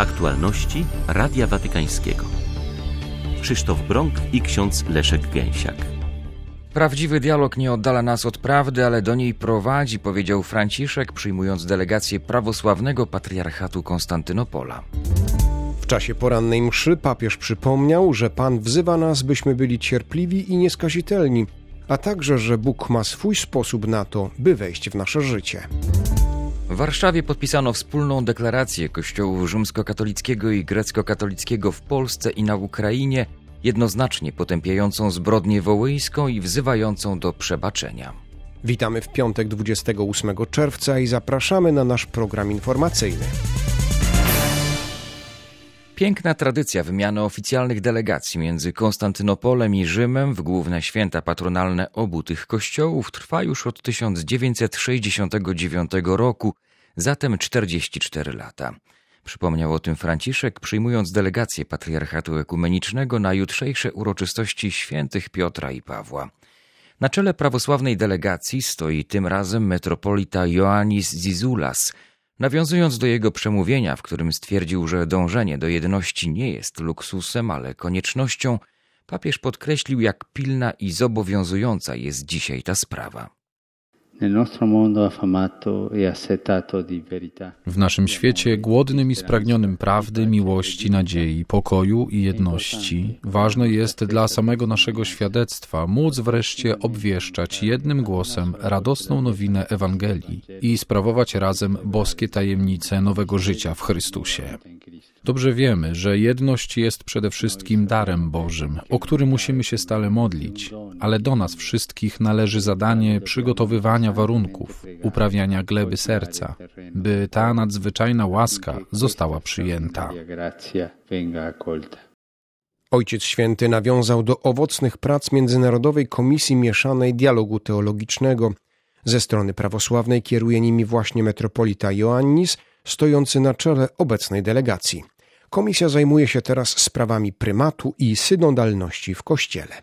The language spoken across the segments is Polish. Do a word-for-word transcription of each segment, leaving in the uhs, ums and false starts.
Aktualności Radia Watykańskiego. Krzysztof Brąk i ksiądz Leszek Gęsiak. Prawdziwy dialog nie oddala nas od prawdy, ale do niej prowadzi, powiedział Franciszek, przyjmując delegację prawosławnego patriarchatu Konstantynopola. W czasie porannej mszy papież przypomniał, że Pan wzywa nas, byśmy byli cierpliwi i nieskazitelni, a także, że Bóg ma swój sposób na to, by wejść w nasze życie. W Warszawie podpisano wspólną deklarację Kościołów rzymskokatolickiego i grecko-katolickiego w Polsce i na Ukrainie, jednoznacznie potępiającą zbrodnię wołyjską i wzywającą do przebaczenia. Witamy w piątek dwudziestego ósmego czerwca i zapraszamy na nasz program informacyjny. Piękna tradycja wymiany oficjalnych delegacji między Konstantynopolem i Rzymem w główne święta patronalne obu tych kościołów trwa już od tysiąc dziewięćset sześćdziesiątego dziewiątego roku, zatem czterdzieści cztery lata. Przypomniał o tym Franciszek, przyjmując delegację Patriarchatu Ekumenicznego na jutrzejsze uroczystości świętych Piotra i Pawła. Na czele prawosławnej delegacji stoi tym razem metropolita Ioannis Zizoulas. Nawiązując do jego przemówienia, w którym stwierdził, że dążenie do jedności nie jest luksusem, ale koniecznością, papież podkreślił, jak pilna i zobowiązująca jest dzisiaj ta sprawa. W naszym świecie głodnym i spragnionym prawdy, miłości, nadziei, pokoju i jedności ważne jest dla samego naszego świadectwa móc wreszcie obwieszczać jednym głosem radosną nowinę Ewangelii i sprawować razem boskie tajemnice nowego życia w Chrystusie. Dobrze wiemy, że jedność jest przede wszystkim darem Bożym, o który musimy się stale modlić, ale do nas wszystkich należy zadanie przygotowywania warunków, uprawiania gleby serca, by ta nadzwyczajna łaska została przyjęta. Ojciec Święty nawiązał do owocnych prac Międzynarodowej Komisji Mieszanej Dialogu Teologicznego. Ze strony prawosławnej kieruje nimi właśnie metropolita Ioannis, stojący na czele obecnej delegacji. Komisja zajmuje się teraz sprawami prymatu i synodalności w Kościele.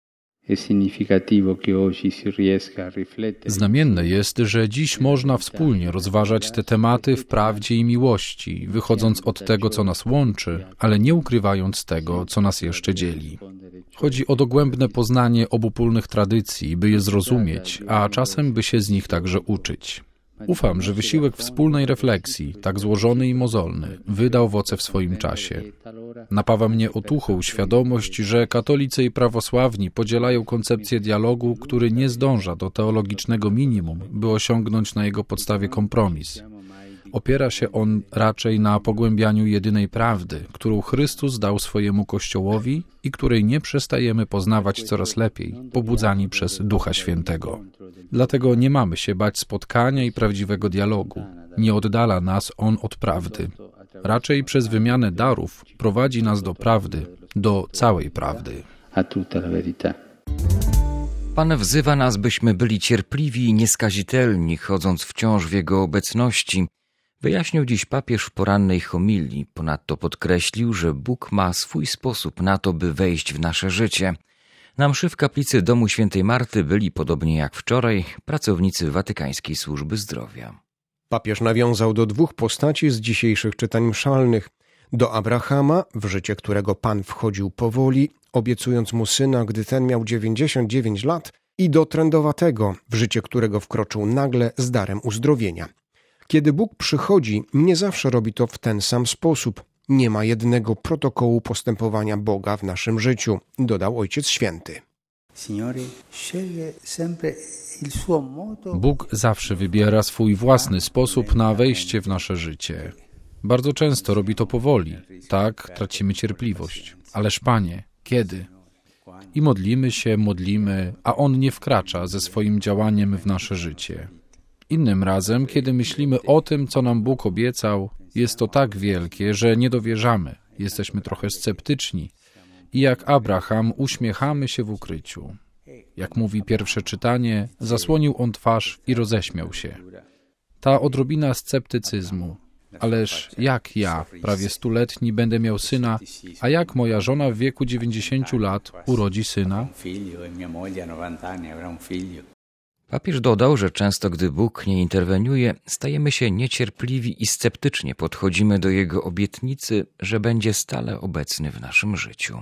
Znamienne jest, że dziś można wspólnie rozważać te tematy w prawdzie i miłości, wychodząc od tego, co nas łączy, ale nie ukrywając tego, co nas jeszcze dzieli. Chodzi o dogłębne poznanie obopólnych tradycji, by je zrozumieć, a czasem by się z nich także uczyć. Ufam, że wysiłek wspólnej refleksji, tak złożony i mozolny, wyda owoce w swoim czasie. Napawa mnie otuchą świadomość, że katolicy i prawosławni podzielają koncepcję dialogu, który nie zdąża do teologicznego minimum, by osiągnąć na jego podstawie kompromis. Opiera się on raczej na pogłębianiu jedynej prawdy, którą Chrystus dał swojemu Kościołowi i której nie przestajemy poznawać coraz lepiej, pobudzani przez Ducha Świętego. Dlatego nie mamy się bać spotkania i prawdziwego dialogu. Nie oddala nas on od prawdy. Raczej przez wymianę darów prowadzi nas do prawdy, do całej prawdy. Pan wzywa nas, byśmy byli cierpliwi i nieskazitelni, chodząc wciąż w Jego obecności. Wyjaśnił dziś papież w porannej homilii. Ponadto podkreślił, że Bóg ma swój sposób na to, by wejść w nasze życie. Na mszy w kaplicy domu świętej Marty byli, podobnie jak wczoraj, pracownicy Watykańskiej Służby Zdrowia. Papież nawiązał do dwóch postaci z dzisiejszych czytań mszalnych. Do Abrahama, w życie którego Pan wchodził powoli, obiecując mu syna, gdy ten miał dziewięćdziesiąt dziewięć lat, i do trędowatego, w życie którego wkroczył nagle z darem uzdrowienia. Kiedy Bóg przychodzi, nie zawsze robi to w ten sam sposób. Nie ma jednego protokołu postępowania Boga w naszym życiu, dodał Ojciec Święty. Bóg zawsze wybiera swój własny sposób na wejście w nasze życie. Bardzo często robi to powoli. Tak tracimy cierpliwość. Ależ Panie, kiedy? I modlimy się, modlimy, a On nie wkracza ze swoim działaniem w nasze życie. Innym razem, kiedy myślimy o tym, co nam Bóg obiecał, jest to tak wielkie, że nie dowierzamy, jesteśmy trochę sceptyczni i jak Abraham uśmiechamy się w ukryciu. Jak mówi pierwsze czytanie, zasłonił on twarz i roześmiał się. Ta odrobina sceptycyzmu. Ależ jak ja, prawie stuletni, będę miał syna, a jak moja żona w wieku dziewięćdziesięciu lat urodzi syna? Papież dodał, że często gdy Bóg nie interweniuje, stajemy się niecierpliwi i sceptycznie podchodzimy do Jego obietnicy, że będzie stale obecny w naszym życiu.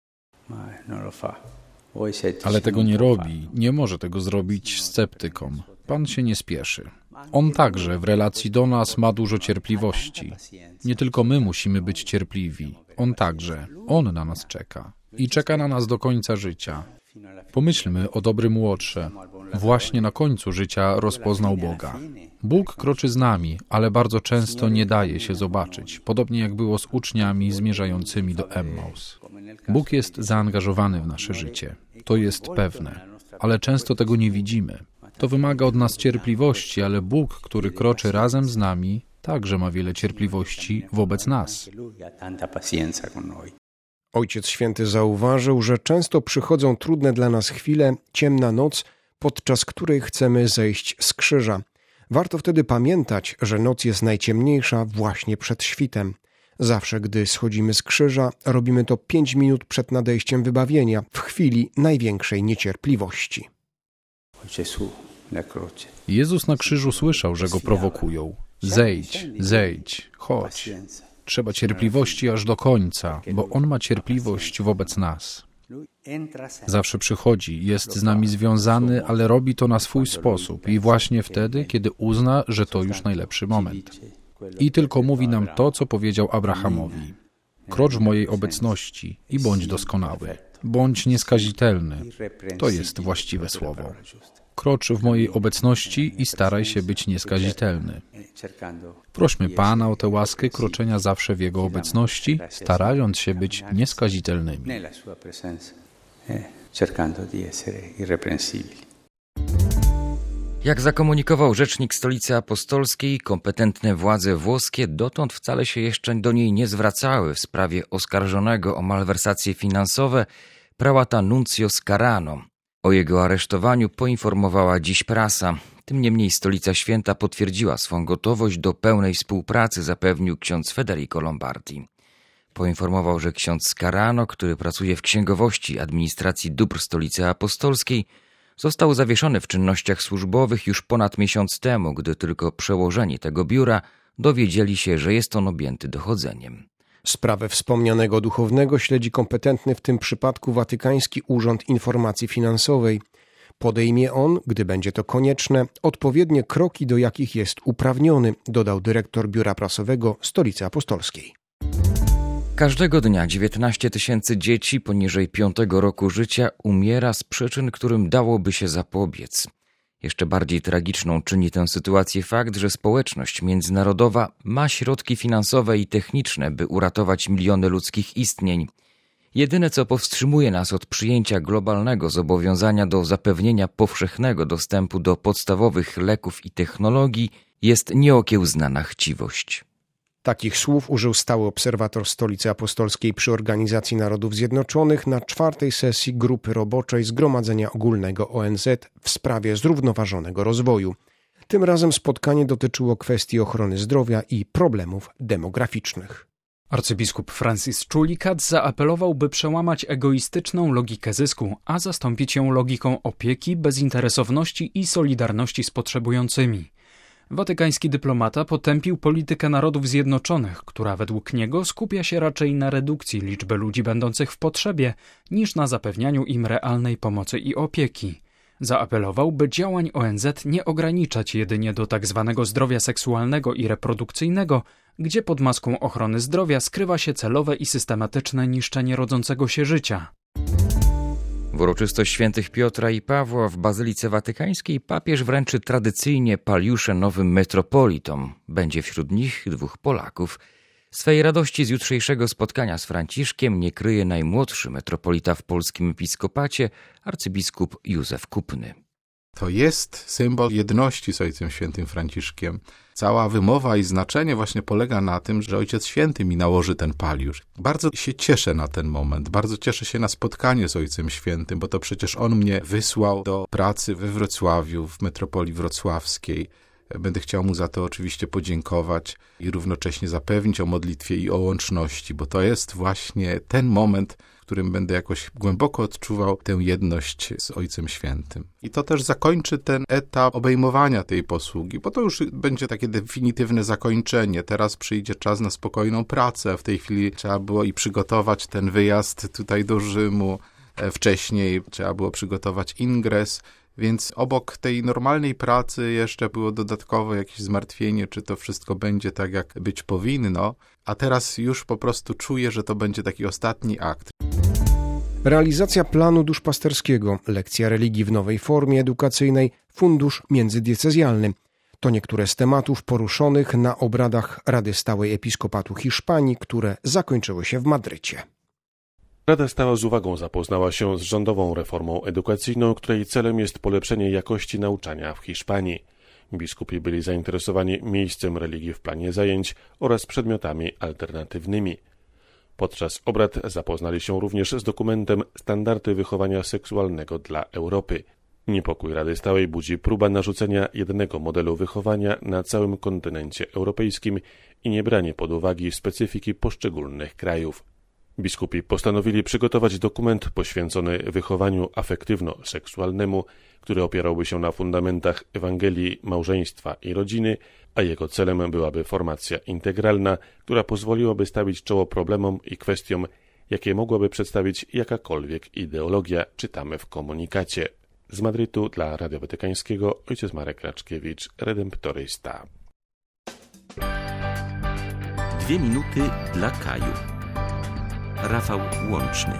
Ale tego nie robi, nie może tego zrobić sceptykom. Pan się nie spieszy. On także w relacji do nas ma dużo cierpliwości. Nie tylko my musimy być cierpliwi. On także. On na nas czeka. I czeka na nas do końca życia. Pomyślmy o dobrym Łotrze. Właśnie na końcu życia rozpoznał Boga. Bóg kroczy z nami, ale bardzo często nie daje się zobaczyć, podobnie jak było z uczniami zmierzającymi do Emmaus. Bóg jest zaangażowany w nasze życie. To jest pewne, ale często tego nie widzimy. To wymaga od nas cierpliwości, ale Bóg, który kroczy razem z nami, także ma wiele cierpliwości wobec nas. Ojciec Święty zauważył, że często przychodzą trudne dla nas chwile, ciemna noc, podczas której chcemy zejść z krzyża. Warto wtedy pamiętać, że noc jest najciemniejsza właśnie przed świtem. Zawsze, gdy schodzimy z krzyża, robimy to pięć minut przed nadejściem wybawienia, w chwili największej niecierpliwości. Jezus na krzyżu słyszał, że go prowokują. Zejdź, zejdź, chodź. Trzeba cierpliwości aż do końca, bo On ma cierpliwość wobec nas. Zawsze przychodzi, jest z nami związany, ale robi to na swój sposób i właśnie wtedy, kiedy uzna, że to już najlepszy moment. I tylko mówi nam to, co powiedział Abrahamowi. Krocz w mojej obecności i bądź doskonały. Bądź nieskazitelny. To jest właściwe słowo. Krocz w mojej obecności i staraj się być nieskazitelny. Prośmy Pana o tę łaskę kroczenia zawsze w Jego obecności, starając się być nieskazitelnymi. Jak zakomunikował rzecznik Stolicy Apostolskiej, kompetentne władze włoskie dotąd wcale się jeszcze do niej nie zwracały w sprawie oskarżonego o malwersacje finansowe prałata Nunzio Scarano. O jego aresztowaniu poinformowała dziś prasa. Tym niemniej Stolica Święta potwierdziła swą gotowość do pełnej współpracy, zapewnił ksiądz Federico Lombardi. Poinformował, że ksiądz Scarano, który pracuje w księgowości administracji dóbr Stolicy Apostolskiej, został zawieszony w czynnościach służbowych już ponad miesiąc temu, gdy tylko przełożeni tego biura dowiedzieli się, że jest on objęty dochodzeniem. Sprawę wspomnianego duchownego śledzi kompetentny w tym przypadku Watykański Urząd Informacji Finansowej. Podejmie on, gdy będzie to konieczne, odpowiednie kroki, do jakich jest uprawniony, dodał dyrektor Biura Prasowego Stolicy Apostolskiej. Każdego dnia dziewiętnaście tysięcy dzieci poniżej piątego roku życia umiera z przyczyn, którym dałoby się zapobiec. Jeszcze bardziej tragiczną czyni tę sytuację fakt, że społeczność międzynarodowa ma środki finansowe i techniczne, by uratować miliony ludzkich istnień. Jedyne, co powstrzymuje nas od przyjęcia globalnego zobowiązania do zapewnienia powszechnego dostępu do podstawowych leków i technologii, jest nieokiełznana chciwość. Takich słów użył stały obserwator Stolicy Apostolskiej przy Organizacji Narodów Zjednoczonych na czwartej sesji Grupy Roboczej Zgromadzenia Ogólnego O N Z w sprawie zrównoważonego rozwoju. Tym razem spotkanie dotyczyło kwestii ochrony zdrowia i problemów demograficznych. Arcybiskup Francis Chulikat zaapelował, by przełamać egoistyczną logikę zysku, a zastąpić ją logiką opieki, bezinteresowności i solidarności z potrzebującymi. Watykański dyplomata potępił politykę Narodów Zjednoczonych, która według niego skupia się raczej na redukcji liczby ludzi będących w potrzebie, niż na zapewnianiu im realnej pomocy i opieki. Zaapelował, by działań O N Z nie ograniczać jedynie do tzw. zdrowia seksualnego i reprodukcyjnego, gdzie pod maską ochrony zdrowia skrywa się celowe i systematyczne niszczenie rodzącego się życia. W uroczystość świętych Piotra i Pawła w Bazylice Watykańskiej papież wręczy tradycyjnie paliusze nowym metropolitom. Będzie wśród nich dwóch Polaków. Swej radości z jutrzejszego spotkania z Franciszkiem nie kryje najmłodszy metropolita w polskim episkopacie, arcybiskup Józef Kupny. To jest symbol jedności z Ojcem Świętym Franciszkiem. Cała wymowa i znaczenie właśnie polega na tym, że Ojciec Święty mi nałoży ten paliusz. Bardzo się cieszę na ten moment, bardzo cieszę się na spotkanie z Ojcem Świętym, bo to przecież On mnie wysłał do pracy we Wrocławiu, w metropolii wrocławskiej. Będę chciał Mu za to oczywiście podziękować i równocześnie zapewnić o modlitwie i o łączności, bo to jest właśnie ten moment, którym będę jakoś głęboko odczuwał tę jedność z Ojcem Świętym. I to też zakończy ten etap obejmowania tej posługi, bo to już będzie takie definitywne zakończenie. Teraz przyjdzie czas na spokojną pracę. W tej chwili trzeba było i przygotować ten wyjazd tutaj do Rzymu. Wcześniej trzeba było przygotować ingres, więc obok tej normalnej pracy jeszcze było dodatkowo jakieś zmartwienie, czy to wszystko będzie tak, jak być powinno, a teraz już po prostu czuję, że to będzie taki ostatni akt. Realizacja planu duszpasterskiego, lekcja religii w nowej formie edukacyjnej, fundusz międzydiecezjalny. To niektóre z tematów poruszonych na obradach Rady Stałej Episkopatu Hiszpanii, które zakończyły się w Madrycie. Rada Stała z uwagą zapoznała się z rządową reformą edukacyjną, której celem jest polepszenie jakości nauczania w Hiszpanii. Biskupi byli zainteresowani miejscem religii w planie zajęć oraz przedmiotami alternatywnymi. Podczas obrad zapoznali się również z dokumentem Standardy wychowania seksualnego dla Europy. Niepokój Rady Stałej budzi próba narzucenia jednego modelu wychowania na całym kontynencie europejskim i niebranie pod uwagę specyfiki poszczególnych krajów. Biskupi postanowili przygotować dokument poświęcony wychowaniu afektywno-seksualnemu, który opierałby się na fundamentach Ewangelii małżeństwa i rodziny, a jego celem byłaby formacja integralna, która pozwoliłaby stawić czoło problemom i kwestiom, jakie mogłaby przedstawić jakakolwiek ideologia, czytamy w komunikacie. Z Madrytu dla Radia Watykańskiego ojciec Marek Raczkiewicz, redemptorysta. Dwie minuty dla Kaju. Rafał Łączny.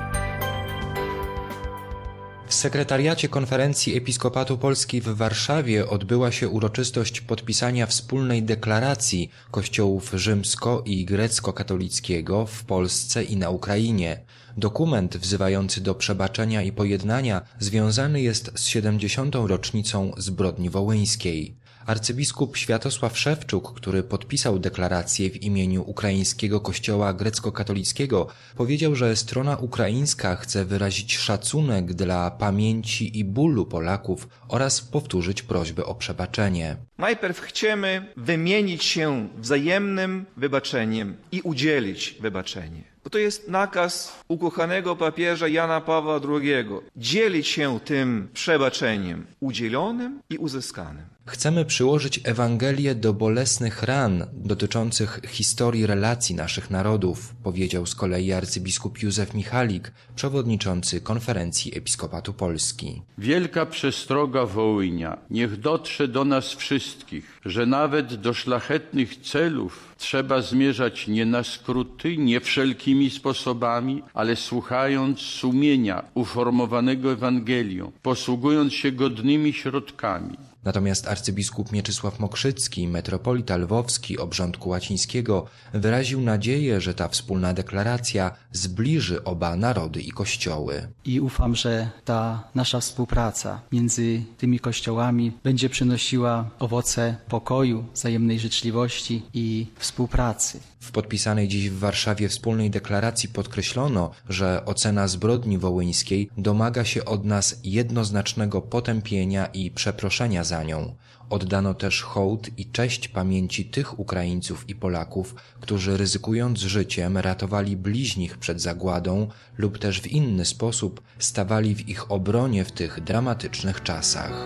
W sekretariacie Konferencji Episkopatu Polski w Warszawie odbyła się uroczystość podpisania wspólnej deklaracji Kościołów rzymsko- i grecko-katolickiego w Polsce i na Ukrainie. Dokument wzywający do przebaczenia i pojednania związany jest z siedemdziesiątą rocznicą zbrodni wołyńskiej. Arcybiskup Światosław Szewczuk, który podpisał deklarację w imieniu ukraińskiego kościoła grecko-katolickiego, powiedział, że strona ukraińska chce wyrazić szacunek dla pamięci i bólu Polaków oraz powtórzyć prośbę o przebaczenie. Najpierw chcemy wymienić się wzajemnym wybaczeniem i udzielić wybaczenie. Bo to jest nakaz ukochanego papieża Jana Pawła drugiego. Dzielić się tym przebaczeniem udzielonym i uzyskanym. Chcemy przyłożyć Ewangelię do bolesnych ran dotyczących historii relacji naszych narodów, powiedział z kolei arcybiskup Józef Michalik, przewodniczący Konferencji Episkopatu Polski. Wielka przestroga Wołynia niech dotrze do nas wszystkich, że nawet do szlachetnych celów trzeba zmierzać nie na skróty, nie wszelkimi sposobami, ale słuchając sumienia uformowanego Ewangelią, posługując się godnymi środkami. Natomiast arcybiskup Mieczysław Mokrzycki, metropolita lwowski obrządku łacińskiego, wyraził nadzieję, że ta wspólna deklaracja zbliży oba narody i kościoły. I ufam, że ta nasza współpraca między tymi kościołami będzie przynosiła owoce pokoju, wzajemnej życzliwości i współpracy. W podpisanej dziś w Warszawie wspólnej deklaracji podkreślono, że ocena zbrodni wołyńskiej domaga się od nas jednoznacznego potępienia i przeproszenia za nią. Oddano też hołd i cześć pamięci tych Ukraińców i Polaków, którzy ryzykując życiem ratowali bliźnich przed zagładą lub też w inny sposób stawali w ich obronie w tych dramatycznych czasach.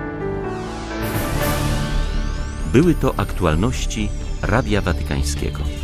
Były to aktualności Radia Watykańskiego.